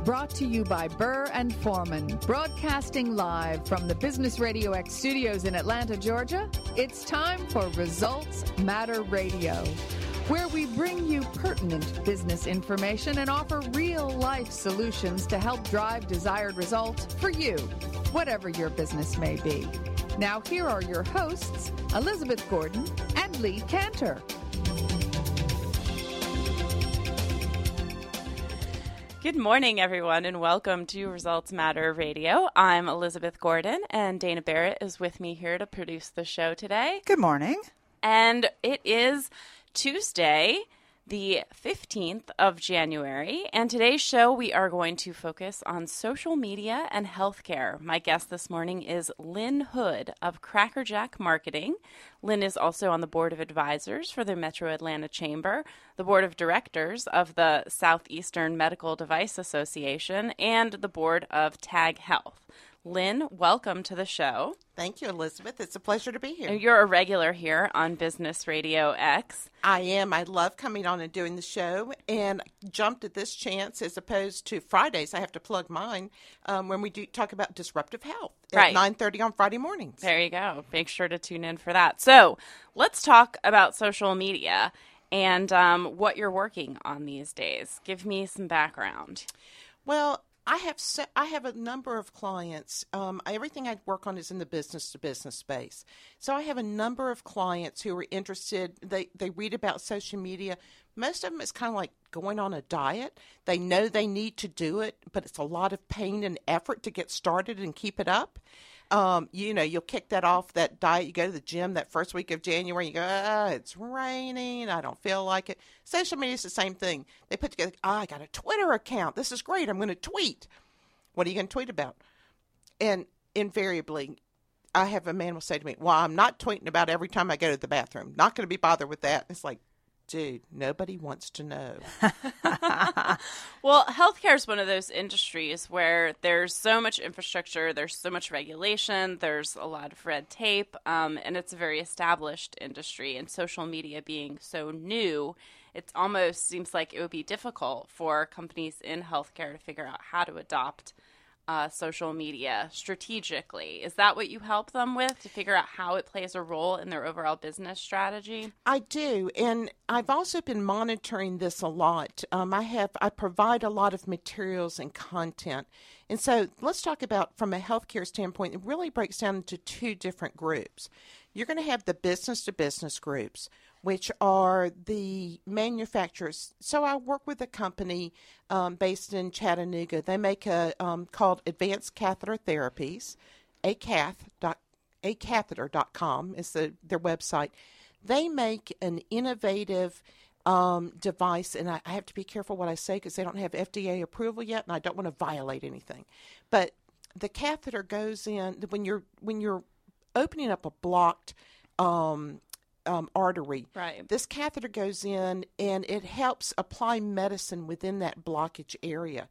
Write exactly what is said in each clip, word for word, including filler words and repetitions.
brought to you by Burr and Foreman, broadcasting live from the Business Radio X studios in Atlanta, Georgia. It's time for Results Matter Radio, where we bring you pertinent business information and offer real-life solutions to help drive desired results for you, whatever your business may be. Now, here are your hosts, Elizabeth Gordon and Lee Cantor. Good morning, everyone, and welcome to Results Matter Radio. I'm Elizabeth Gordon, and Dana Barrett is with me here to produce the show today. Good morning. And it is Tuesday, the fifteenth of January, and today's show we are going to focus on social media and healthcare. My guest this morning is Lynn Hood of Crackerjack Marketing. Lynn is also on the board of advisors for the Metro Atlanta Chamber, the board of directors of the Southeastern Medical Device Association, and the board of Tag Health. Lynn, welcome to the show. Thank you, Elizabeth. It's a pleasure to be here. You're a regular here on Business Radio X. I am. I love coming on and doing the show, and jumped at this chance as opposed to Fridays. I have to plug mine um, when we do talk about disruptive health at right. nine thirty on Friday mornings. There you go. Make sure to tune in for that. So let's talk about social media and um, what you're working on these days. Give me some background. Well, I have se- I have a number of clients. Um, everything I work on is in the business-to-business space. So I have a number of clients who are interested. They, they read about social media. Most of them is kind of like going on a diet. They know they need to do it, but it's a lot of pain and effort to get started and keep it up. Um, you know, you'll kick that off, that diet. You go to the gym that first week of January, you go, ah, it's raining. I don't feel like it. Social media is the same thing. They put together, ah, I got a Twitter account. This is great. I'm going to tweet. What are you going to tweet about? And invariably, I have a man will say to me, well, I'm not tweeting about every time I go to the bathroom. Not going to be bothered with that. It's like, dude, nobody wants to know. Well, healthcare is one of those industries where there's so much infrastructure, there's so much regulation, there's a lot of red tape, um, and it's a very established industry. And social media being so new, it almost seems like it would be difficult for companies in healthcare to figure out how to adopt Uh, social media strategically. Is that what you help them with, to figure out how it plays a role in their overall business strategy? I do, and I've also been monitoring this a lot. Um, I have I provide a lot of materials and content, and so let's talk about from a healthcare standpoint. It really breaks down into two different groups. You're going to have the business-to-business groups, which are the manufacturers. So I work with a company um, based in Chattanooga. They make a um, called Advanced Catheter Therapies, A cath dot a catheter dot com is the, their website. They make an innovative um, device, and I, I have to be careful what I say because they don't have F D A approval yet, and I don't want to violate anything. But the catheter goes in when you're when you're opening up a blocked um, um, artery. Right. This catheter goes in and it helps apply medicine within that blockage area.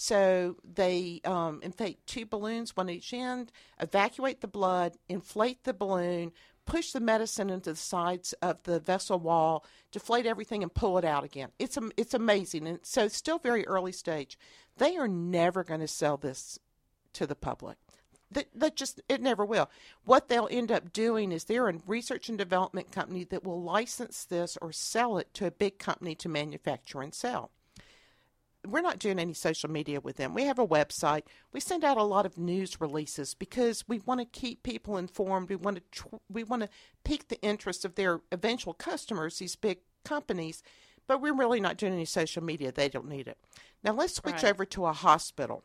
So they um, inflate two balloons, one each end, evacuate the blood, inflate the balloon, push the medicine into the sides of the vessel wall, deflate everything, and pull it out again. It's it's amazing. And so it's still very early stage. They are never going to sell this to the public. That, that just, it never will. What they'll end up doing is they're a research and development company that will license this or sell it to a big company to manufacture and sell. We're not doing any social media with them. We have a website. We send out a lot of news releases because we want to keep people informed. We want to tr- we want to pique the interest of their eventual customers, these big companies, but we're really not doing any social media. They don't need it. Now let's switch Right. over to a hospital.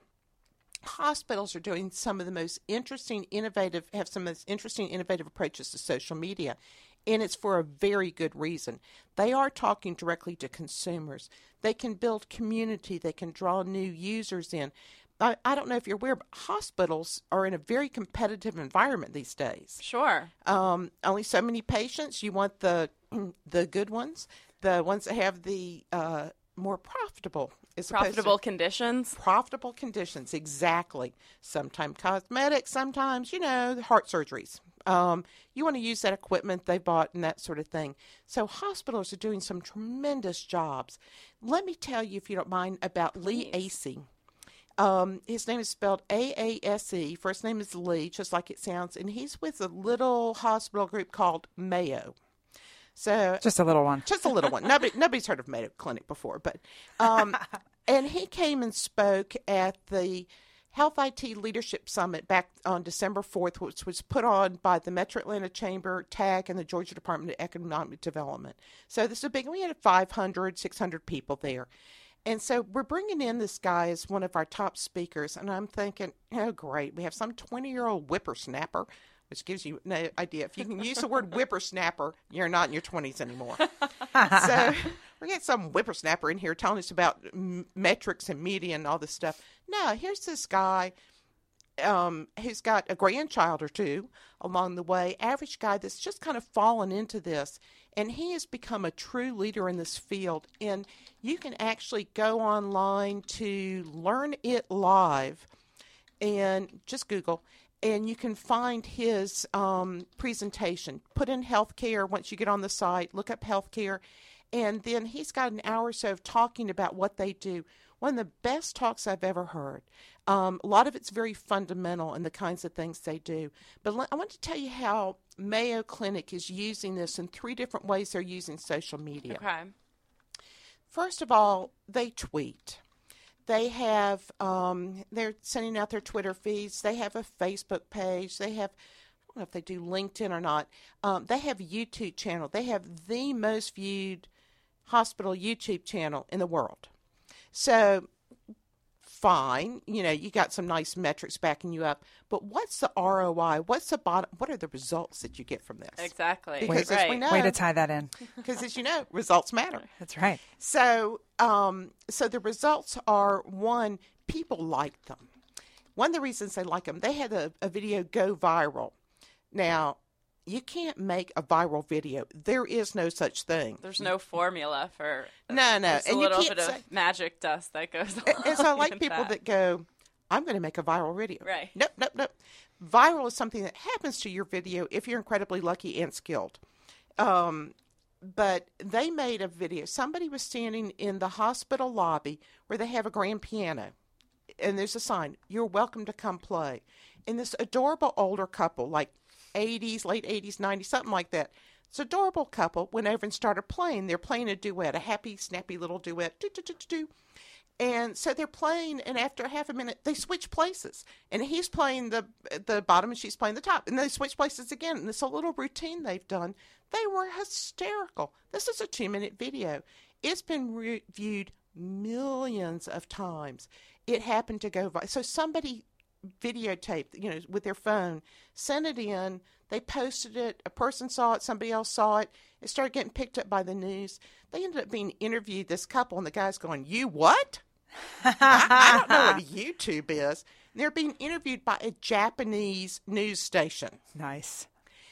Hospitals are doing some of the most interesting, innovative, have some of the most interesting, innovative approaches to social media, and it's for a very good reason. They are talking directly to consumers. They can build community. They can draw new users in. I, I don't know if you're aware, but hospitals are in a very competitive environment these days. Sure. Um, only so many patients. You want the the good ones, the ones that have the uh, more profitable. Profitable conditions. Profitable conditions, exactly. Sometimes cosmetics, sometimes, you know, heart surgeries. Um, you want to use that equipment they bought and that sort of thing. So hospitals are doing some tremendous jobs. Let me tell you, if you don't mind, about Lee Acey. Um, his name is spelled A A S E. First name is Lee, just like it sounds. And he's with a little hospital group called Mayo. So just a little one. Just a little one. Nobody, nobody's heard of Mayo Clinic before. but um, And he came and spoke at the Health I T Leadership Summit back on December fourth, which was put on by the Metro Atlanta Chamber, T A C, and the Georgia Department of Economic Development. So this is a big one. We had five hundred, six hundred people there. And so we're bringing in this guy as one of our top speakers, and I'm thinking, oh, great. We have some twenty-year-old whippersnapper, which gives you no idea. If you can use the word whippersnapper, you're not in your twenties anymore. So we're getting some whippersnapper in here telling us about m- metrics and media and all this stuff. No, here's this guy um, who's got a grandchild or two along the way, average guy that's just kind of fallen into this. And he has become a true leader in this field. And you can actually go online to Learn It Live and just Google, and you can find his um, presentation. Put in healthcare once you get on the site, look up healthcare, and then he's got an hour or so of talking about what they do. One of the best talks I've ever heard. Um, a lot of it's very fundamental in the kinds of things they do. But le- I want to tell you how Mayo Clinic is using this in three different ways they're using social media. Okay. First of all, they tweet. They have, um, they're sending out their Twitter feeds. They have a Facebook page. They have, I don't know if they do LinkedIn or not. Um, they have a YouTube channel. They have the most viewed hospital YouTube channel in the world. So, fine, you know, you got some nice metrics backing you up, but what's the R O I? What's the bottom? What are the results that you get from this? Exactly. Because right. as we know, Way to tie that in. because as you know, results matter. That's right. So, um, so the results are, one, people like them. One of the reasons they like them, they had a, a video go viral. Now, you can't make a viral video. There is no such thing. There's no formula for no, no, It's a and little you can't bit say, of magic dust that goes on. And, and so I like with people that. that go, I'm going to make a viral video. Right. Nope, nope, nope. Viral is something that happens to your video if you're incredibly lucky and skilled. Um, but they made a video. Somebody was standing in the hospital lobby where they have a grand piano. And there's a sign, you're welcome to come play. And this adorable older couple, like eighties, late eighties, nineties, something like that. This adorable couple went over and started playing. They're playing a duet, a happy, snappy little duet. Do, do, do, do, do. And so they're playing, and after half a minute, they switch places. And he's playing the the bottom, and she's playing the top. And they switch places again. And it's a little routine they've done. They were hysterical. This is a two-minute video. It's been re- viewed millions of times. It happened to go viral. So somebody videotaped, you know, with their phone, sent it in, they posted it, a person saw it, somebody else saw it, it started getting picked up by the news. They ended up being interviewed, this couple, and the guy's going, you what? I, I don't know what a YouTube is. And they're being interviewed by a Japanese news station. Nice.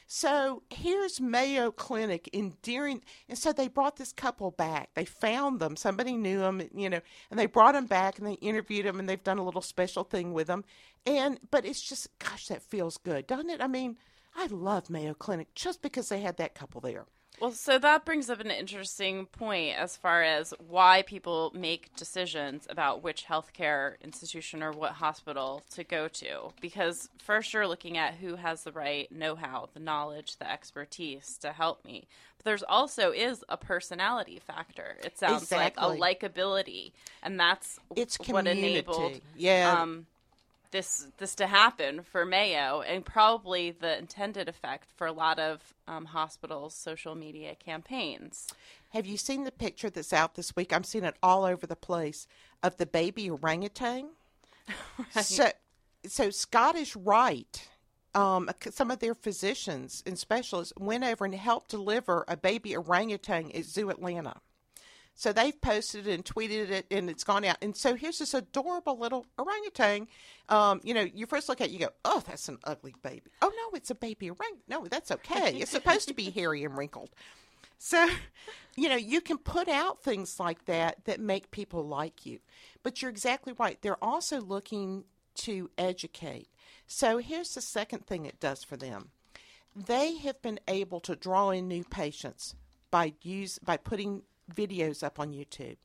So here's Mayo Clinic endearing, and so they brought this couple back. They found them. Somebody knew them, you know, and they brought them back and they interviewed them and they've done a little special thing with them. And but it's just, gosh, that feels good, doesn't it? I mean, I love Mayo Clinic just because they had that couple there. Well, so that brings up an interesting point as far as why people make decisions about which healthcare institution or what hospital to go to. Because first you're looking at who has the right know-how, the knowledge, the expertise to help me. But there's also is a personality factor. It sounds Exactly. like a likability, and that's It's what community. enabled Yeah. um, this this to happen for Mayo, and probably the intended effect for a lot of um, hospitals' social media campaigns. Have you seen the picture that's out this week? I'm seeing it all over the place of the baby orangutan. Right. So, so Scottish Rite, um, some of their physicians and specialists went over and helped deliver a baby orangutan at Zoo Atlanta. So they've posted it and tweeted it, and it's gone out. And so here's this adorable little orangutan. Um, you know, you first look at it, you go, oh, that's an ugly baby. Oh, no, it's a baby orangutan. No, that's okay. It's supposed to be hairy and wrinkled. So, you know, you can put out things like that that make people like you. But you're exactly right. They're also looking to educate. So here's the second thing it does for them. They have been able to draw in new patients by use by putting videos up on YouTube.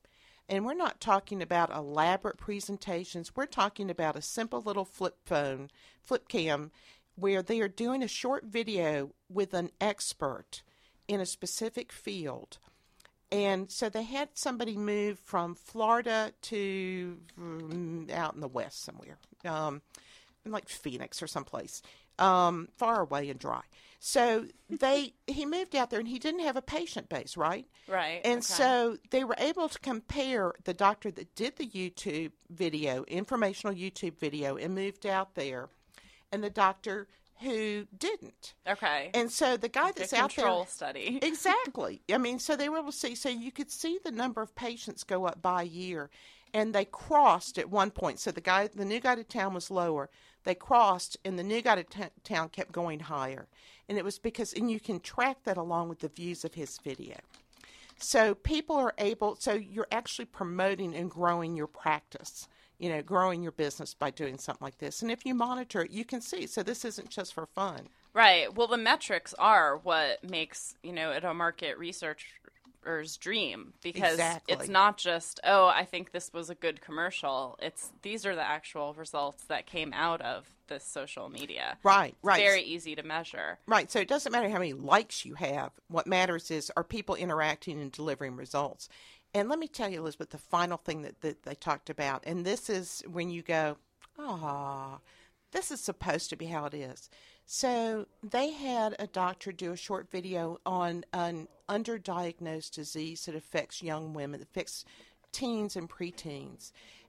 And we're not talking about elaborate presentations. We're talking about a simple little flip phone, flip cam, where they are doing a short video with an expert in a specific field. And so they had somebody move from Florida to um, out in the west somewhere, um, like Phoenix or someplace, um, far away and dry. So they he moved out there, and he didn't have a patient base, right? Right. And okay. so they were able to compare the doctor that did the YouTube video, informational YouTube video, and moved out there, and the doctor who didn't. Okay. And so the guy that's out there. Control study. Exactly. I mean, so they were able to see, so you could see the number of patients go up by a year. And they crossed at one point. So the guy, the new guy to town was lower. They crossed, and the new guy to t- town kept going higher. And it was because, and you can track that along with the views of his video. So people are able, so you're actually promoting and growing your practice, you know, growing your business by doing something like this. And if you monitor it, you can see. So this isn't just for fun. Right. Well, the metrics are what makes, you know, it a market researcher's dream, because Exactly. it's not just, oh, I think this was a good commercial. It's these are the actual results that came out of this social media. Right, right. It's very easy to measure. Right. So it doesn't matter how many likes you have. What matters is, are people interacting and delivering results? And let me tell you, Elizabeth, the final thing that, that they talked about, and this is when you go, ah, this is supposed to be how it is. So they had a doctor do a short video on an underdiagnosed disease that affects young women, that affects teens and preteens.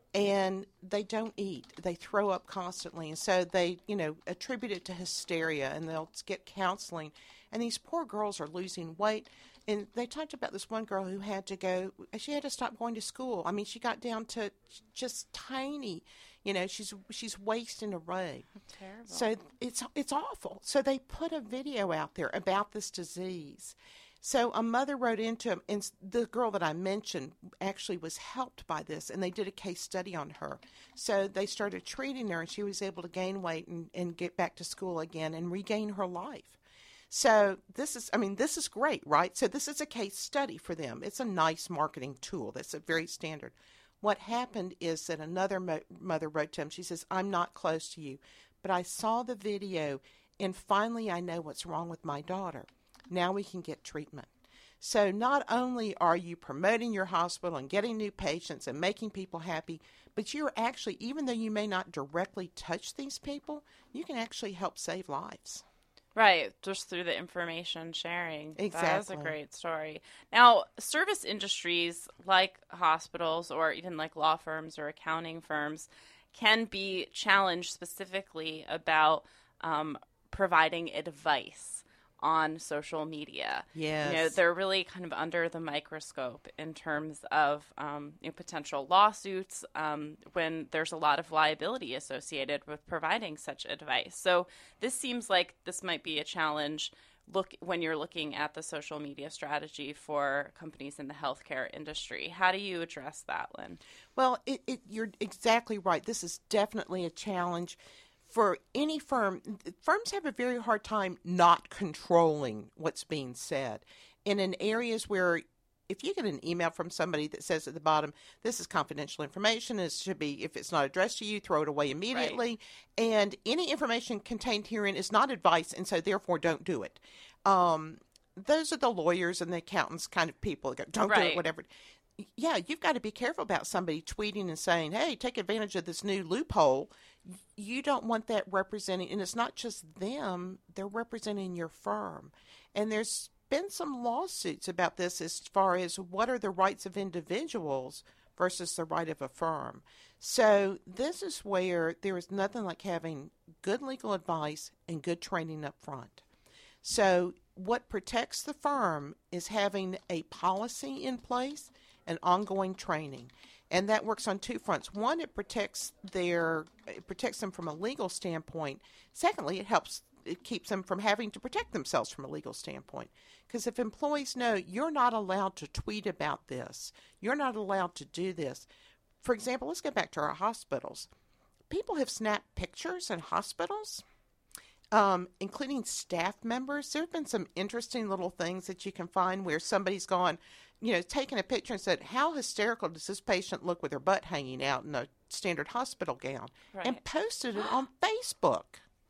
And they don't eat. They throw up constantly. And so they, you know, attribute it to hysteria, and they'll get counseling. And these poor girls are losing weight. And they talked about this one girl who had to go, she had to stop going to school. I mean, she got down to just tiny, you know, she's she's wasting away. That's terrible. So it's it's awful. So they put a video out there about this disease. So a mother wrote into him, and the girl that I mentioned actually was helped by this, and they did a case study on her. So they started treating her, and she was able to gain weight and, and get back to school again and regain her life. So this is, I mean, this is great, right? So this is a case study for them. It's a nice marketing tool. That's a very standard. What happened is that another mo- mother wrote to him. She says, I'm not close to you, but I saw the video, and finally I know what's wrong with my daughter. Now we can get treatment. So not only are you promoting your hospital and getting new patients and making people happy, but you're actually, even though you may not directly touch these people, you can actually help save lives. Right, just through the information sharing. Exactly. That is a great story. Now, service industries like hospitals or even like law firms or accounting firms can be challenged specifically about um, providing advice on social media. Yes. You know, they're really kind of under the microscope in terms of um, you know, potential lawsuits um, when there's a lot of liability associated with providing such advice. So this seems like this might be a challenge look when you're looking at the social media strategy for companies in the healthcare industry. How do you address that, Lynn? Well, it, it, you're exactly right. This is definitely a challenge. For any firm, firms have a very hard time not controlling what's being said. And in areas where if you get an email from somebody that says at the bottom, this is confidential information, it should be, if it's not addressed to you, throw it away immediately. Right. And any information contained herein is not advice, and so therefore don't do it. Um, those are the lawyers and the accountants kind of people that go, don't right. do it, whatever. Yeah, you've got to be careful about somebody tweeting and saying, hey, take advantage of this new loophole. You don't want that representing, and it's not just them, they're representing your firm. And there's been some lawsuits about this as far as what are the rights of individuals versus the right of a firm. So this is where there is nothing like having good legal advice and good training up front. So what protects the firm is having a policy in place and ongoing training. And that works on two fronts. One, it protects their it protects them from a legal standpoint. Secondly, it helps it keeps them from having to protect themselves from a legal standpoint. Because if employees know you're not allowed to tweet about this, you're not allowed to do this. For example, let's go back to our hospitals. People have snapped pictures in hospitals, um, including staff members. There have been some interesting little things that you can find where somebody's gone, you know, taken a picture and said, how hysterical does this patient look with her butt hanging out in a standard hospital gown? Right. And posted it on Facebook.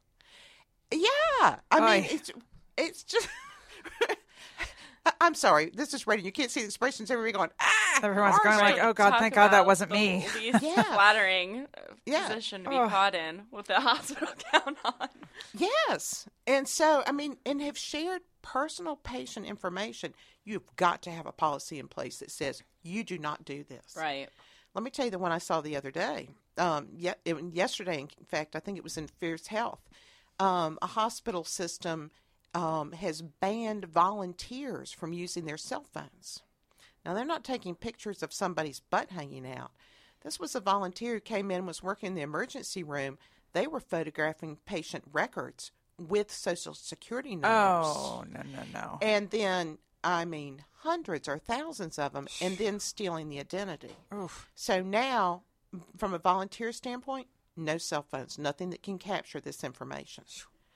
Yeah. I Oy. mean, it's, it's just, I- I'm sorry. This is radio. You can't see the expressions. Everybody going, ah. Everyone's going Right. like, oh, God, Talk thank God that about wasn't the me. least Yeah. flattering Yeah. position to be Ugh. caught in with the hospital gown on. Yes. And so, I mean, and have shared personal patient information. You've got to have a policy in place that says you do not do this. Right. Let me tell you the one I saw the other day. Um, ye- it, yesterday, in fact, I think it was in Fierce Health. Um, a hospital system um, has banned volunteers from using their cell phones. Now, they're not taking pictures of somebody's butt hanging out. This was a volunteer who came in, was working in the emergency room. They were photographing patient records with Social Security numbers. Oh, no, no, no. And then, I mean, hundreds or thousands of them, and then stealing the identity. Oof. So now, from a volunteer standpoint, no cell phones, nothing that can capture this information.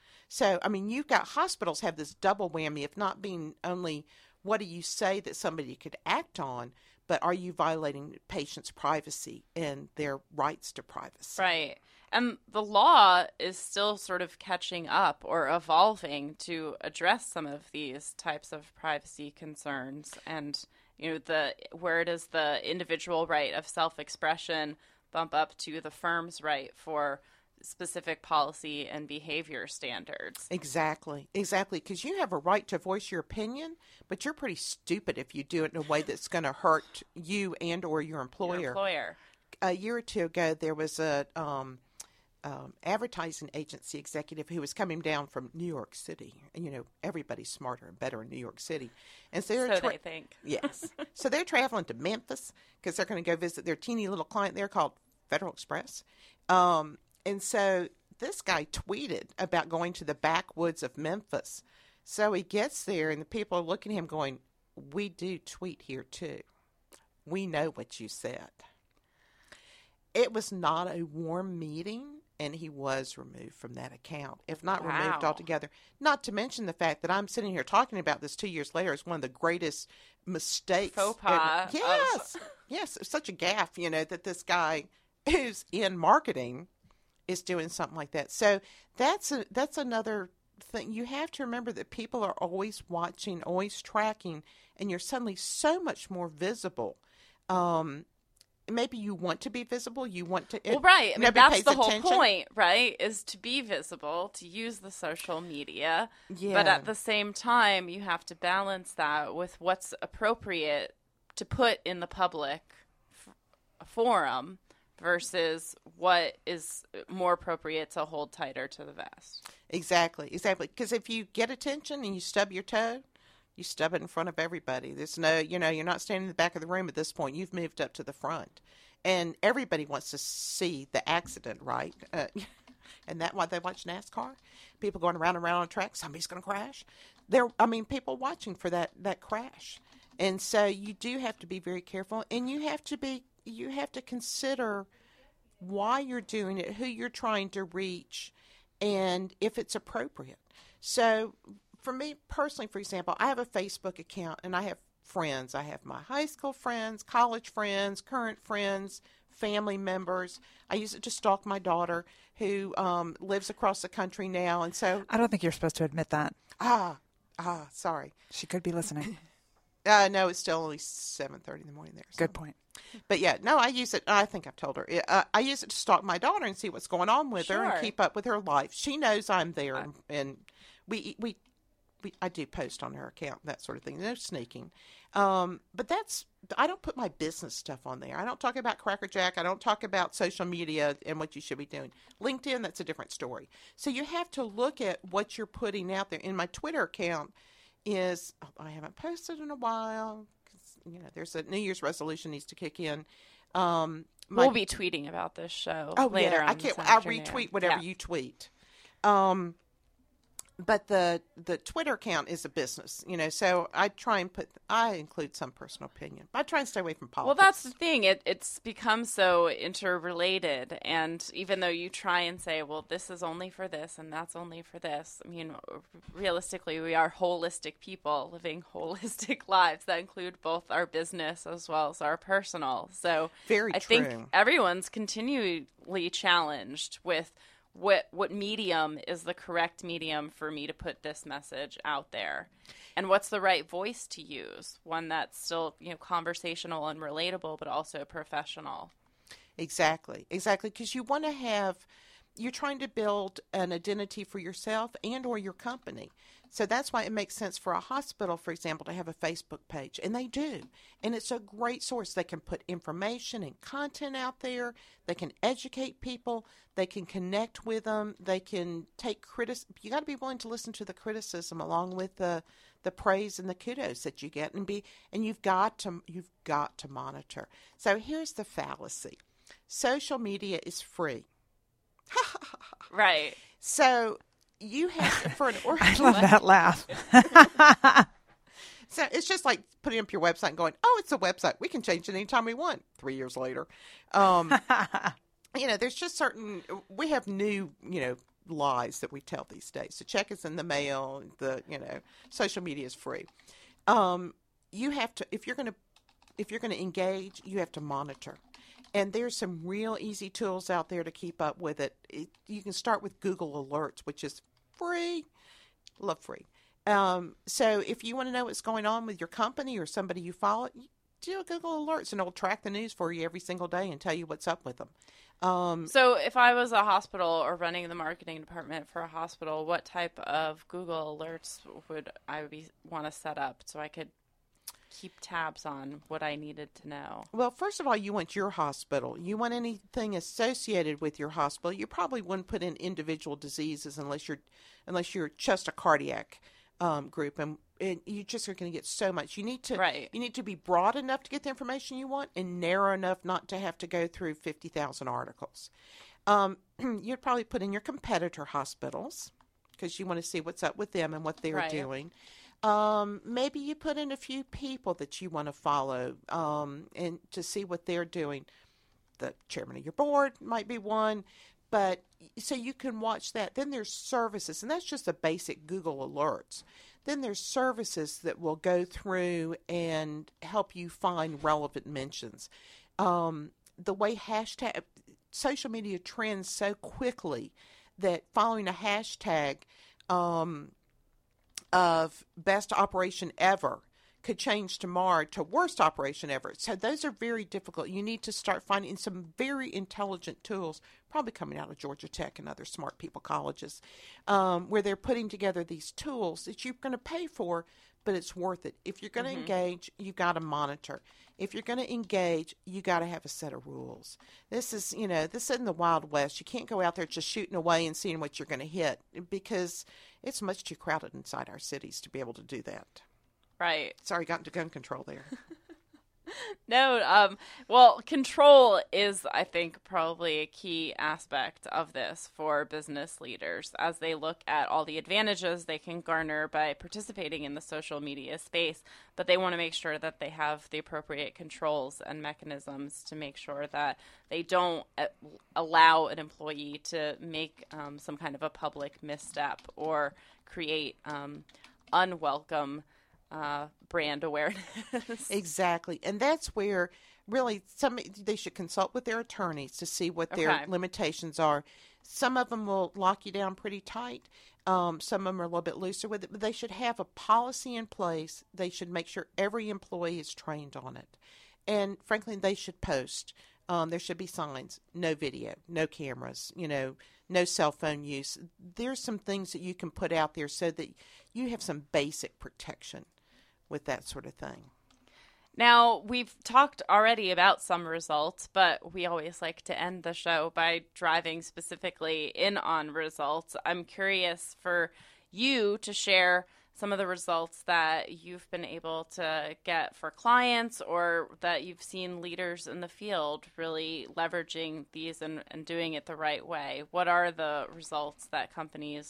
So, I mean, you've got hospitals have this double whammy of not being only what do you say that somebody could act on, but are you violating patients' privacy and their rights to privacy? Right. And the law is still sort of catching up or evolving to address some of these types of privacy concerns. And, you know, the where does the individual right of self-expression bump up to the firm's right for specific policy and behavior standards? Exactly, exactly. Because you have a right to voice your opinion, but you're pretty stupid if you do it in a way that's going to hurt you and or your employer. Your employer. A year or two ago, there was a um, um, advertising agency executive who was coming down from New York City. And, you know, everybody's smarter and better in New York City. And so, they're So tra- they think. Yes. So they're traveling to Memphis because they're going to go visit their teeny little client there called Federal Express. Um, and so this guy tweeted about going to the backwoods of Memphis. So he gets there, and the people are looking at him going, we do tweet here, too. We know what you said. It was not a warm meeting, and he was removed from that account, if not Wow. removed altogether. Not to mention the fact that I'm sitting here talking about this two years later as one of the greatest mistakes. Faux pas ever. Yes. Yes. It's such a gaffe, you know, that this guy who's in marketing is doing something like that. So that's a, that's another thing. You have to remember that people are always watching, always tracking, and you're suddenly so much more visible. Um, maybe you want to be visible. You want to. Well, right. I mean, nobody that's pays the whole attention. point, right? Is to be visible, to use the social media. Yeah. But at the same time, you have to balance that with what's appropriate to put in the public f- forum versus what is more appropriate to hold tighter to the vest. Exactly, exactly. Because if you get attention and you stub your toe, you stub it in front of everybody. There's no, you know, you're not standing in the back of the room at this point. You've moved up to the front. And everybody wants to see the accident, right? Uh, and that's why they watch NASCAR. People going around and around on a track. Somebody's going to crash. There, I mean, people watching for that, that crash. And so you do have to be very careful. And you have to be, you have to consider why you're doing it, who you're trying to reach, and if it's appropriate. So for me personally, for example, I have a Facebook account and I have friends. I have my high school friends, college friends, current friends, family members. I use it to stalk my daughter who um, lives across the country now. And so, I don't think you're supposed to admit that. ah, ah, sorry. She could be listening. Uh, no, it's still only seven thirty in the morning there. So. Good point. But yeah, no, I use it. I think I've told her. Uh, I use it to stalk my daughter and see what's going on with her Sure. and keep up with her life. She knows I'm there, and, and we, we we I do post on her account, that sort of thing. No sneaking. Um, but that's I don't put my business stuff on there. I don't talk about Cracker Jack. I don't talk about social media and what you should be doing. LinkedIn, that's a different story. So you have to look at what you're putting out there. In my Twitter account is oh, I haven't posted in a while. You know, there's a New Year's resolution needs to kick in. Um, my, We'll be tweeting about this show oh later yeah, on I can't. this I'll afternoon. retweet whatever Yeah. you tweet. Um, but the the Twitter account is a business, you know. So I try and put I include some personal opinion. But I try and stay away from politics. Well, that's the thing. It it's become so interrelated, and even though you try and say, well, this is only for this and that's only for this, I mean, realistically, we are holistic people living holistic lives that include both our business as well as our personal. So Very I true. think everyone's continually challenged with what what medium is the correct medium for me to put this message out there, and what's the right voice to use, one that's still, you know, conversational and relatable but also professional. Exactly, exactly, because you want to have, you're trying to build an identity for yourself and or your company. So that's why it makes sense for a hospital, for example, to have a Facebook page, and they do. And it's a great source. They can put information and content out there. They can educate people. They can connect with them. They can take criticism. You got to be willing to listen to the criticism along with the the praise and the kudos that you get, and be and you've got to you've got to monitor. So here's the fallacy: social media is free. Right. So you have for an I organization. love that laugh. So it's just like putting up your website and going, oh, it's a website. We can change it anytime we want. Three years later. Um, you know, there's just certain, we have new, you know, lies that we tell these days. So check us in the mail. The, you know, social media is free. Um, you have to, if you're going to, if you're going to engage, you have to monitor. And there's some real easy tools out there to keep up with it. it you can start with Google Alerts, which is free. Love free. Um, so if you want to know what's going on with your company or somebody you follow, do Google Alerts, and it'll track the news for you every single day and tell you what's up with them. Um, So if I was a hospital or running the marketing department for a hospital, what type of Google alerts would I be want to set up so I could keep tabs on what I needed to know? Well, first of all, you want your hospital. You want anything associated with your hospital. You probably wouldn't put in individual diseases unless you're unless you're just a cardiac um, group, and, and you just are going to get so much. You need to Right. you need to be broad enough to get the information you want, and narrow enough not to have to go through fifty thousand articles. Um, you'd probably put in your competitor hospitals because you want to see what's up with them and what they're Right. doing. Um, maybe you put in a few people that you want to follow um, and to see what they're doing. The chairman of your board might be one, but so you can watch that. Then there's services, and that's just the basic Google alerts. Then there's services that will go through and help you find relevant mentions. Um, the way hashtag social media trends so quickly that following a hashtag um, of best operation ever could change tomorrow to worst operation ever. So those are very difficult. You need to start finding some very intelligent tools, probably coming out of Georgia Tech and other smart people colleges, um, where they're putting together these tools that you're going to pay for, but it's worth it. If you're going to Mm-hmm. engage, you got to monitor. If you're going to engage, you got to have a set of rules. This is, you know, this isn't the Wild West. You can't go out there just shooting away and seeing what you're going to hit, because it's much too crowded inside our cities to be able to do that. Right. Sorry, got into gun control there. No, um, well, control is, I think, probably a key aspect of this for business leaders as they look at all the advantages they can garner by participating in the social media space, but they want to make sure that they have the appropriate controls and mechanisms to make sure that they don't uh, allow an employee to make um, some kind of a public misstep or create um, unwelcome Uh, brand awareness. Exactly. And that's where really some they should consult with their attorneys to see what their Okay. limitations are. Some of them will lock you down pretty tight. Um, some of them are a little bit looser with it, but they should have a policy in place. They should make sure every employee is trained on it. And frankly, they should post. Um, there should be signs, no video, no cameras, you know, no cell phone use. There's some things that you can put out there so that you have some basic protection with that sort of thing. Now, we've talked already about some results, but we always like to end the show by driving specifically in on results. I'm curious for you to share some of the results that you've been able to get for clients or that you've seen leaders in the field really leveraging these and, and doing it the right way. What are the results that companies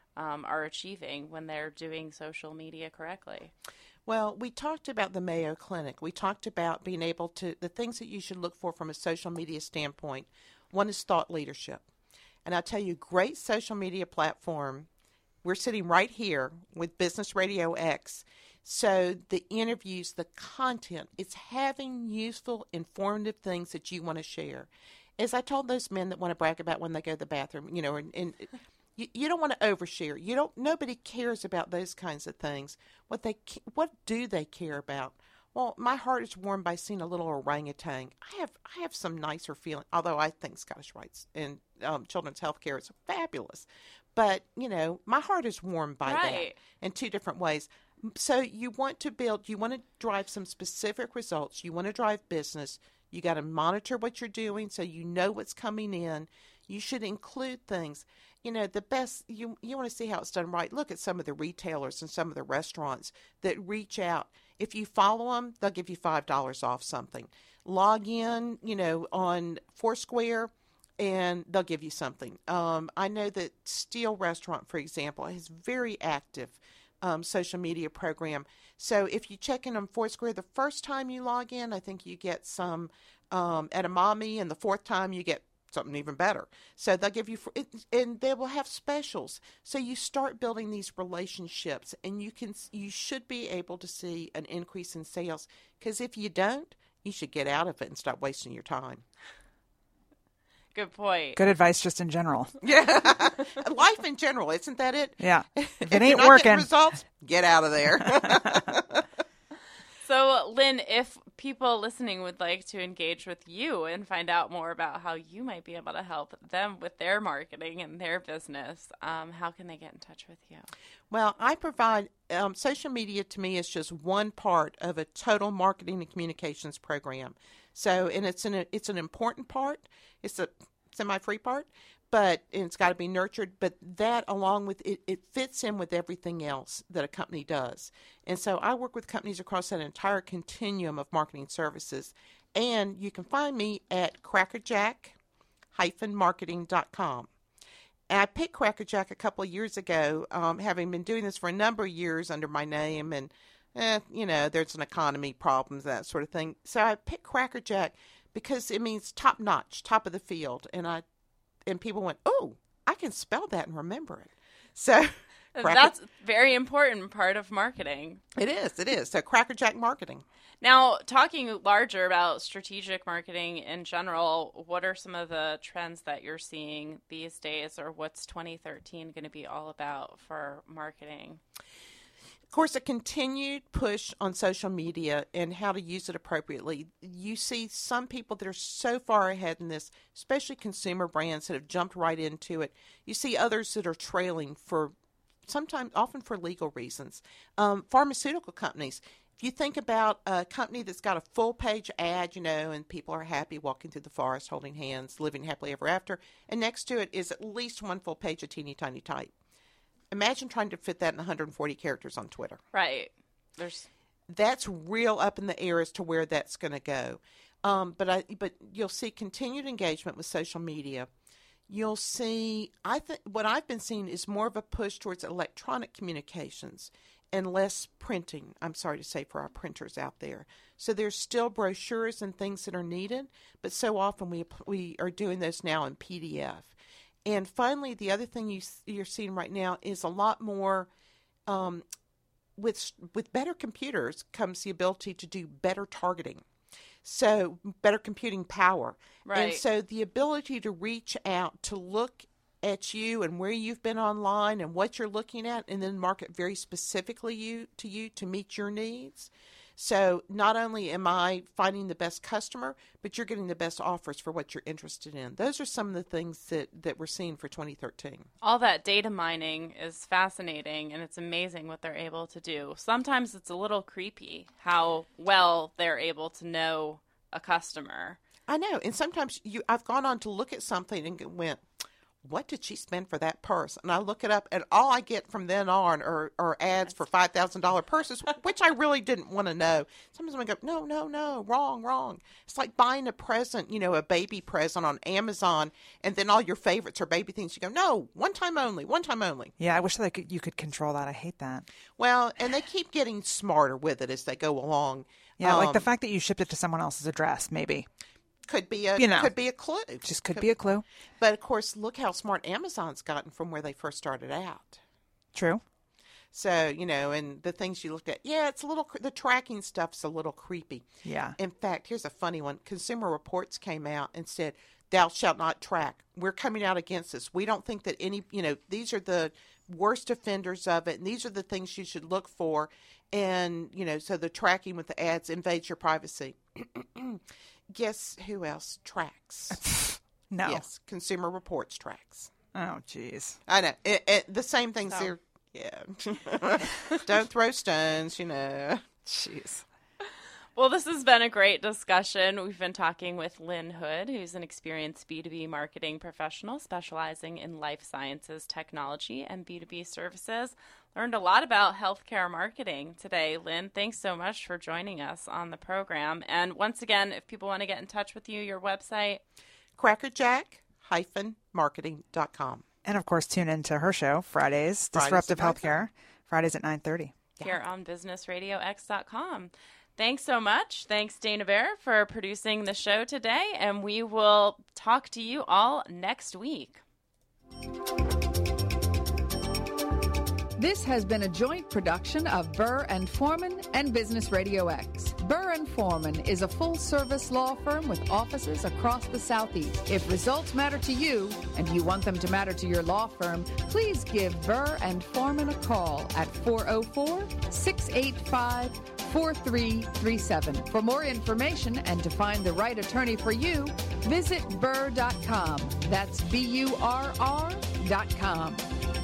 um, are achieving when they're doing social media correctly? Well, we talked about the Mayo Clinic. We talked about being able to, the things that you should look for from a social media standpoint. One is thought leadership. And I'll tell you, great social media platform. We're sitting right here with Business Radio X. So the interviews, the content, it's having useful, informative things that you want to share. As I told those men that want to brag about when they go to the bathroom, you know, and, and you, you don't want to overshare. You don't. Nobody cares about those kinds of things. What they, what do they care about? Well, my heart is warmed by seeing a little orangutan. I have, I have some nicer feeling. Although I think Scottish Rites and um, children's health care is fabulous, but you know, my heart is warmed by Right. that in two different ways. So you want to build, you want to drive some specific results. You want to drive business. You got to monitor what you're doing so you know what's coming in. You should include things. You know, the best, you, you want to see how it's done right. Look at some of the retailers and some of the restaurants that reach out. If you follow them, they'll give you five dollars off something. Log in, you know, on Foursquare, and they'll give you something. Um, I know that Steel Restaurant, for example, is very active Um, social media program. So if you check in on Foursquare the first time you log in, I think you get some um, edamame, and the fourth time you get something even better. So they'll give you, and they will have specials. So you start building these relationships, and you can, you should be able to see an increase in sales. Because if you don't, you should get out of it and stop wasting your time. Good point. Good advice just in general. Yeah, life in general, isn't that it? Yeah. If If it you're ain't not working. getting results, get out of there. So, Lynn, if people listening would like to engage with you and find out more about how you might be able to help them with their marketing and their business, um, how can they get in touch with you? Well, I provide, um, social media to me is just one part of a total marketing and communications program. So, and it's an, it's an important part. It's a semi-free part, but and it's got to be nurtured. But that, along with it, it fits in with everything else that a company does. And so I work with companies across that entire continuum of marketing services. And you can find me at crackerjack dash marketing dot com. And I picked Crackerjack a couple of years ago, um, having been doing this for a number of years under my name, and eh, you know, there's an economy problems, that sort of thing. So I picked Crackerjack because it means top notch, top of the field, and I and people went, oh, I can spell that and remember it. So Cracker, That's a very important part of marketing. it is, it is. So Crackerjack Marketing. Now, talking larger about strategic marketing in general, what are some of the trends that you're seeing these days, or what's twenty thirteen going to be all about for marketing? Of course, a continued push on social media and how to use it appropriately. You see some people that are so far ahead in this, especially consumer brands that have jumped right into it. You see others that are trailing for sometimes, often for legal reasons. Um, pharmaceutical companies. If you think about a company that's got a full page ad, you know, and people are happy walking through the forest, holding hands, living happily ever after, and next to it is at least one full page of teeny tiny type. Imagine trying to fit that in one hundred forty characters on Twitter. Right. There's That's real up in the air as to where that's going to go. Um, but I, but you'll see continued engagement with social media. You'll see, I think what I've been seeing is more of a push towards electronic communications and less printing. I'm sorry to say, for our printers out there. So there's still brochures and things that are needed, but so often we we are doing those now in P D F. And finally, the other thing you, you're seeing right now is a lot more, um, with with better computers comes the ability to do better targeting. So better computing power. Right. And so the ability to reach out, to look at you and where you've been online and what you're looking at, and then market very specifically you to you to meet your needs. So not only am I finding the best customer, but you're getting the best offers for what you're interested in. Those are some of the things that, that we're seeing for twenty thirteen. all that data mining is fascinating, and it's amazing what they're able to do. Sometimes it's a little creepy how well they're able to know a customer. I know. And sometimes you, I've gone on to look at something and went, what did she spend for that purse? And I look it up, and all I get from then on are, are ads for five thousand dollars purses, which I really didn't want to know. Sometimes I go, no, no, no, wrong, wrong. It's like buying a present, you know, a baby present on Amazon, and then all your favorites are baby things. You go, no, one time only, one time only. Yeah, I wish that I could, you could control that. I hate that. Well, and they keep getting smarter with it as they go along. Yeah, um, like the fact that you shipped it to someone else's address, maybe. Could be a You know. could be a clue. Just could be a clue. But of course, look how smart Amazon's gotten from where they first started out. True. So, you know, and the things you looked at, yeah, it's a little, cre- the tracking stuff's a little creepy. Yeah. In fact, here's a funny one. Consumer Reports came out and said, thou shalt not track. We're coming out against this. We don't think that any, you know, these are the worst offenders of it, and these are the things you should look for. And, you know, so the tracking with the ads invades your privacy. Guess who else tracks? No. Yes, Consumer Reports tracks. Oh, jeez. I know. It, it, the same things So- there. Yeah. Don't throw stones, you know. Jeez. Well, this has been a great discussion. We've been talking with Lynn Hood, who's an experienced B two B marketing professional specializing in life sciences, technology, and B two B services. Learned a lot about healthcare marketing today. Lynn, thanks so much for joining us on the program. And once again, if people want to get in touch with you, your website. crackerjack dash marketing dot com. And, of course, tune into her show, Fridays, Fridays Disruptive at nine thirty. Healthcare, Fridays at nine thirty. Here on business radio x dot com. Thanks so much. Thanks, Dana Bear, for producing the show today. And we will talk to you all next week. This has been a joint production of Burr and Foreman and Business Radio X. Burr and Foreman is a full-service law firm with offices across the Southeast. If results matter to you and you want them to matter to your law firm, please give Burr and Foreman a call at four oh four, six eight five, four three three seven. For more information and to find the right attorney for you, visit burr dot com. That's B U R R dot com.